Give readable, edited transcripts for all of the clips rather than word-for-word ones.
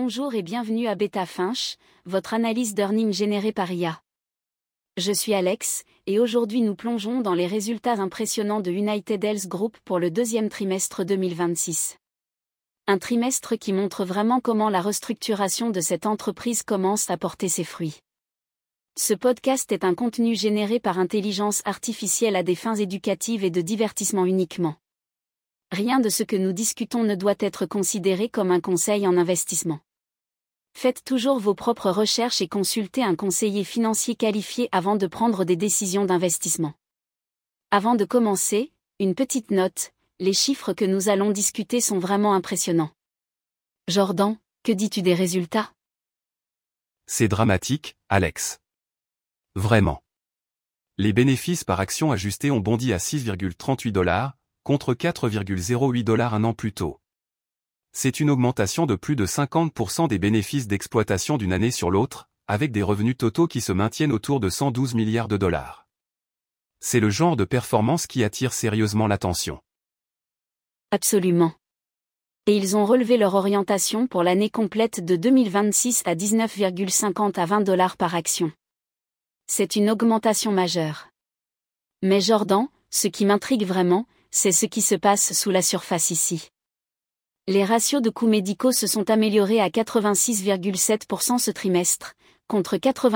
Bonjour et bienvenue à BetaFinch, votre analyse d'earnings générée par IA. Je suis Alex, et aujourd'hui nous plongeons dans les résultats impressionnants de United Health Group pour le deuxième trimestre 2026. Un trimestre qui montre vraiment comment la restructuration de cette entreprise commence à porter ses fruits. Ce podcast est un contenu généré par intelligence artificielle à des fins éducatives et de divertissement uniquement. Rien de ce que nous discutons ne doit être considéré comme un conseil en investissement. Faites toujours vos propres recherches et consultez un conseiller financier qualifié avant de prendre des décisions d'investissement. Avant de commencer, une petite note, les chiffres que nous allons discuter sont vraiment impressionnants. Jordan, que dis-tu des résultats ? C'est dramatique, Alex. Vraiment. Les bénéfices par action ajustés ont bondi à $6,38, contre $4,08 un an plus tôt. C'est une augmentation de plus de 50% des bénéfices d'exploitation d'une année sur l'autre, avec des revenus totaux qui se maintiennent autour de $112 milliards. C'est le genre de performance qui attire sérieusement l'attention. Absolument. Et ils ont relevé leur orientation pour l'année complète de 2026 à 19,50 à $20 par action. C'est une augmentation majeure. Mais Jordan, ce qui m'intrigue vraiment, c'est ce qui se passe sous la surface ici. Les ratios de coûts médicaux se sont améliorés à 86,7% ce trimestre, contre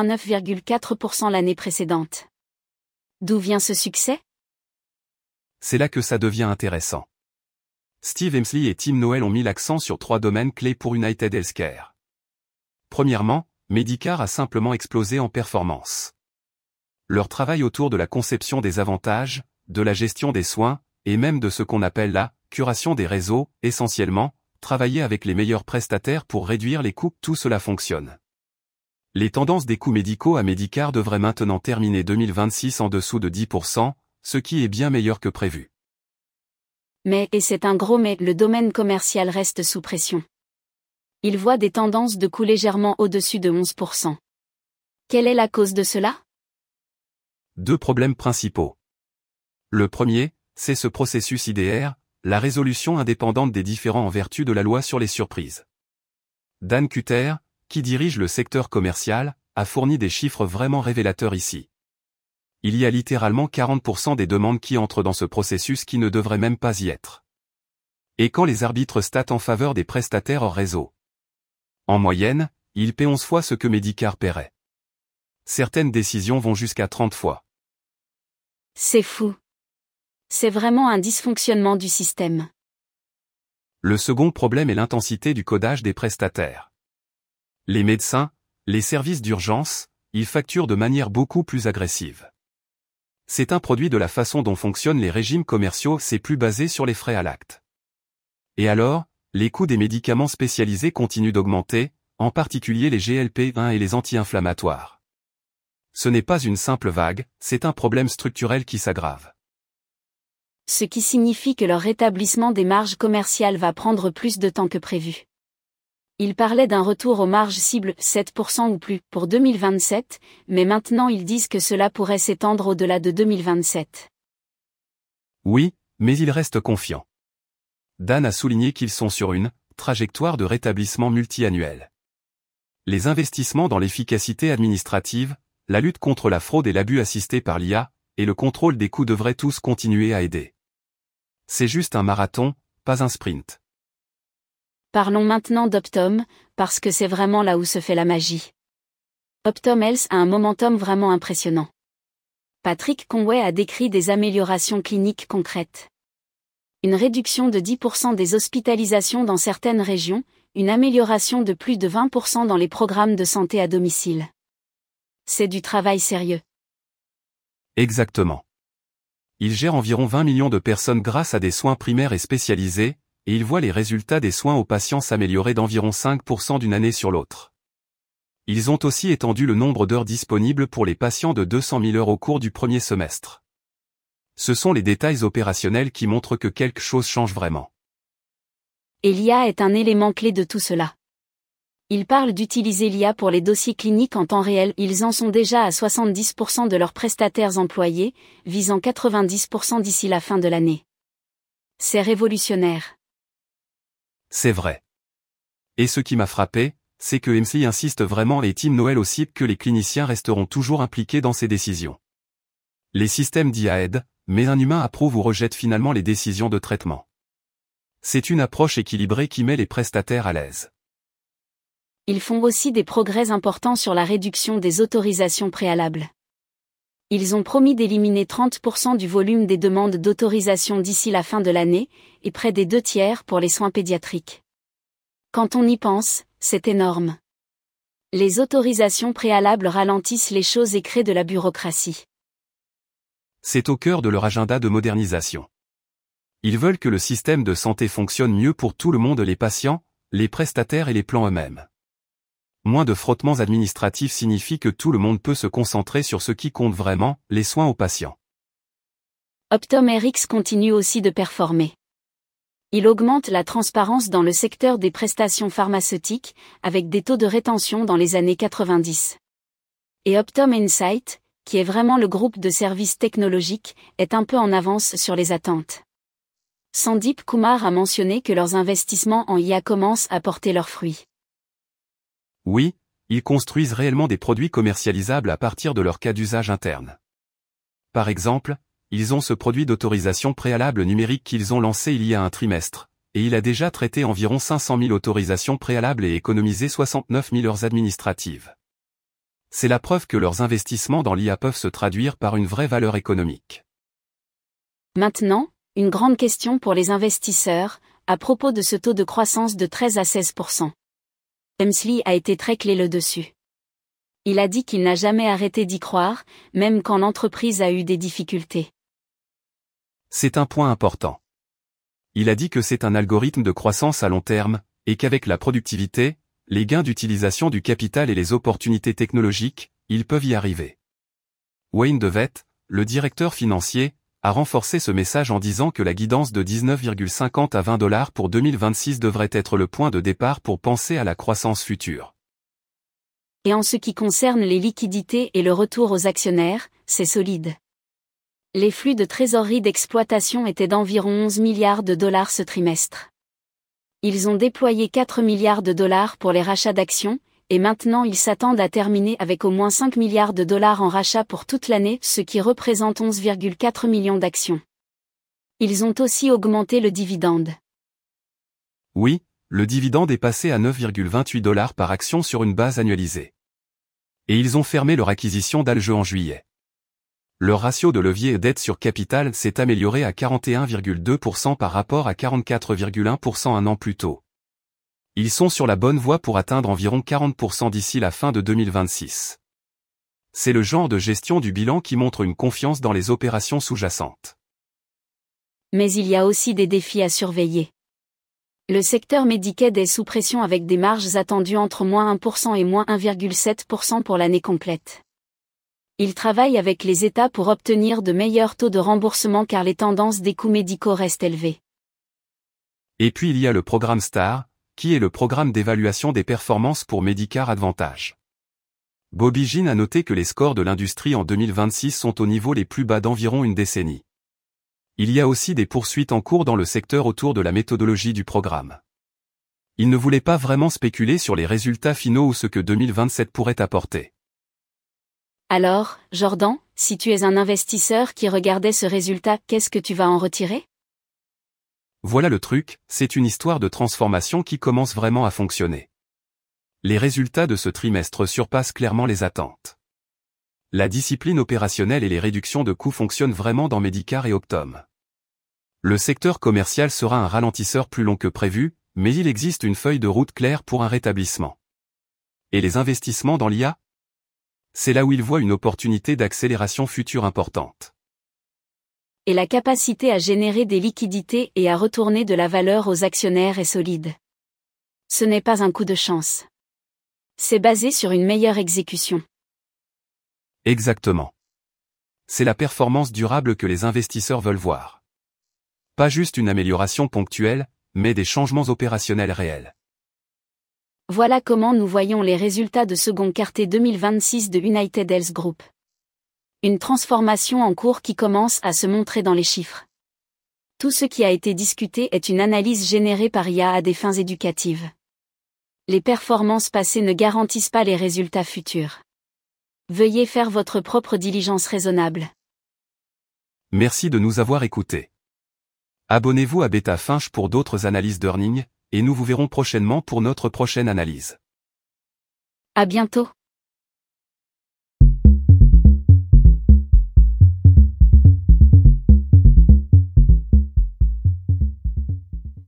89,4% l'année précédente. D'où vient ce succès ? C'est là que ça devient intéressant. Steve Hemsley et Tim Noel ont mis l'accent sur 3 domaines clés pour United Healthcare. Premièrement, Medicare a simplement explosé en performance. Leur travail autour de la conception des avantages, de la gestion des soins, et même de ce qu'on appelle la curation des réseaux, essentiellement, travailler avec les meilleurs prestataires pour réduire les coûts, tout cela fonctionne. Les tendances des coûts médicaux à Medicare devraient maintenant terminer 2026 en dessous de 10%, ce qui est bien meilleur que prévu. Mais, et c'est un gros mais, le domaine commercial reste sous pression. Il voit des tendances de coûts légèrement au-dessus de 11%. Quelle est la cause de cela ? 2 problèmes principaux. Le premier, c'est ce processus IDR, la résolution indépendante des différends en vertu de la loi sur les surprises. Dan Kueter, qui dirige le secteur commercial, a fourni des chiffres vraiment révélateurs ici. Il y a littéralement 40% des demandes qui entrent dans ce processus qui ne devraient même pas y être. Et quand les arbitres statent en faveur des prestataires hors réseau. En moyenne, ils paient 11 fois ce que Medicare paierait. Certaines décisions vont jusqu'à 30 fois. C'est fou. C'est vraiment un dysfonctionnement du système. Le second problème est l'intensité du codage des prestataires. Les médecins, les services d'urgence, ils facturent de manière beaucoup plus agressive. C'est un produit de la façon dont fonctionnent les régimes commerciaux, c'est plus basé sur les frais à l'acte. Et alors, les coûts des médicaments spécialisés continuent d'augmenter, en particulier les GLP-1 et les anti-inflammatoires. Ce n'est pas une simple vague, c'est un problème structurel qui s'aggrave. Ce qui signifie que leur rétablissement des marges commerciales va prendre plus de temps que prévu. Ils parlaient d'un retour aux marges cibles 7% ou plus pour 2027, mais maintenant ils disent que cela pourrait s'étendre au-delà de 2027. Oui, mais ils restent confiants. Dan a souligné qu'ils sont sur une trajectoire de rétablissement multi-annuel. Les investissements dans l'efficacité administrative, la lutte contre la fraude et l'abus assistés par l'IA, et le contrôle des coûts devraient tous continuer à aider. C'est juste un marathon, pas un sprint. Parlons maintenant d'Optum, parce que c'est vraiment là où se fait la magie. Optum Health a un momentum vraiment impressionnant. Patrick Conway a décrit des améliorations cliniques concrètes. Une réduction de 10% des hospitalisations dans certaines régions, une amélioration de plus de 20% dans les programmes de santé à domicile. C'est du travail sérieux. Exactement. Il gère environ 20 millions de personnes grâce à des soins primaires et spécialisés, et il voit les résultats des soins aux patients s'améliorer d'environ 5% d'une année sur l'autre. Ils ont aussi étendu le nombre d'heures disponibles pour les patients de 200 000 heures au cours du premier semestre. Ce sont les détails opérationnels qui montrent que quelque chose change vraiment. Et l'IA est un élément clé de tout cela. Ils parlent d'utiliser l'IA pour les dossiers cliniques en temps réel. Ils en sont déjà à 70% de leurs prestataires employés, visant 90% d'ici la fin de l'année. C'est révolutionnaire. C'est vrai. Et ce qui m'a frappé, c'est que Emsley insiste vraiment et Tim Noël aussi que les cliniciens resteront toujours impliqués dans ces décisions. Les systèmes d'IA aident, mais un humain approuve ou rejette finalement les décisions de traitement. C'est une approche équilibrée qui met les prestataires à l'aise. Ils font aussi des progrès importants sur la réduction des autorisations préalables. Ils ont promis d'éliminer 30% du volume des demandes d'autorisation d'ici la fin de l'année, et près des 2/3 pour les soins pédiatriques. Quand on y pense, c'est énorme. Les autorisations préalables ralentissent les choses et créent de la bureaucratie. C'est au cœur de leur agenda de modernisation. Ils veulent que le système de santé fonctionne mieux pour tout le monde, les patients, les prestataires et les plans eux-mêmes. Moins de frottements administratifs signifie que tout le monde peut se concentrer sur ce qui compte vraiment, les soins aux patients. Optum Rx continue aussi de performer. Il augmente la transparence dans le secteur des prestations pharmaceutiques, avec des taux de rétention dans les années 90. Et Optum Insight, qui est vraiment le groupe de services technologiques, est un peu en avance sur les attentes. Sandeep Kumar a mentionné que leurs investissements en IA commencent à porter leurs fruits. Oui, ils construisent réellement des produits commercialisables à partir de leur cas d'usage interne. Par exemple, ils ont ce produit d'autorisation préalable numérique qu'ils ont lancé il y a un trimestre, et il a déjà traité environ 500 000 autorisations préalables et économisé 69 000 heures administratives. C'est la preuve que leurs investissements dans l'IA peuvent se traduire par une vraie valeur économique. Maintenant, une grande question pour les investisseurs, à propos de ce taux de croissance de 13 à 16%. Emsley a été très clé là-dessus. Il a dit qu'il n'a jamais arrêté d'y croire, même quand l'entreprise a eu des difficultés. C'est un point important. Il a dit que c'est un algorithme de croissance à long terme, et qu'avec la productivité, les gains d'utilisation du capital et les opportunités technologiques, ils peuvent y arriver. Wayne DeVette, le directeur financier, a renforcé ce message en disant que la guidance de 19,50 à $20 pour 2026 devrait être le point de départ pour penser à la croissance future. Et en ce qui concerne les liquidités et le retour aux actionnaires, c'est solide. Les flux de trésorerie d'exploitation étaient d'environ 11 milliards de dollars ce trimestre. Ils ont déployé 4 milliards de dollars pour les rachats d'actions, et maintenant ils s'attendent à terminer avec au moins 5 milliards de dollars en rachats pour toute l'année, ce qui représente 11,4 millions d'actions. Ils ont aussi augmenté le dividende. Oui, le dividende est passé à 9,28 $ par action sur une base annualisée. Et ils ont fermé leur acquisition d'Alge en juillet. Leur ratio de levier dette sur capital s'est amélioré à 41,2% par rapport à 44,1% un an plus tôt. Ils sont sur la bonne voie pour atteindre environ 40% d'ici la fin de 2026. C'est le genre de gestion du bilan qui montre une confiance dans les opérations sous-jacentes. Mais il y a aussi des défis à surveiller. Le secteur Medicaid est sous pression avec des marges attendues entre moins 1% et moins 1,7% pour l'année complète. Il travaille avec les États pour obtenir de meilleurs taux de remboursement car les tendances des coûts médicaux restent élevées. Et puis il y a le programme STAR, qui est le programme d'évaluation des performances pour Medicare Advantage. Bobby Ginn a noté que les scores de l'industrie en 2026 sont au niveau les plus bas d'environ une décennie. Il y a aussi des poursuites en cours dans le secteur autour de la méthodologie du programme. Il ne voulait pas vraiment spéculer sur les résultats finaux ou ce que 2027 pourrait apporter. Alors, Jordan, si tu es un investisseur qui regardait ce résultat, qu'est-ce que tu vas en retirer ? Voilà le truc, c'est une histoire de transformation qui commence vraiment à fonctionner. Les résultats de ce trimestre surpassent clairement les attentes. La discipline opérationnelle et les réductions de coûts fonctionnent vraiment dans Medicare et Optum. Le secteur commercial sera un ralentisseur plus long que prévu, mais il existe une feuille de route claire pour un rétablissement. Et les investissements dans l'IA ? C'est là où ils voient une opportunité d'accélération future importante. Et la capacité à générer des liquidités et à retourner de la valeur aux actionnaires est solide. Ce n'est pas un coup de chance. C'est basé sur une meilleure exécution. Exactement. C'est la performance durable que les investisseurs veulent voir. Pas juste une amélioration ponctuelle, mais des changements opérationnels réels. Voilà comment nous voyons les résultats de second quarter 2026 de United Health Group. Une transformation en cours qui commence à se montrer dans les chiffres. Tout ce qui a été discuté est une analyse générée par IA à des fins éducatives. Les performances passées ne garantissent pas les résultats futurs. Veuillez faire votre propre diligence raisonnable. Merci de nous avoir écoutés. Abonnez-vous à BetaFinch pour d'autres analyses d'earnings, et nous vous verrons prochainement pour notre prochaine analyse. À bientôt.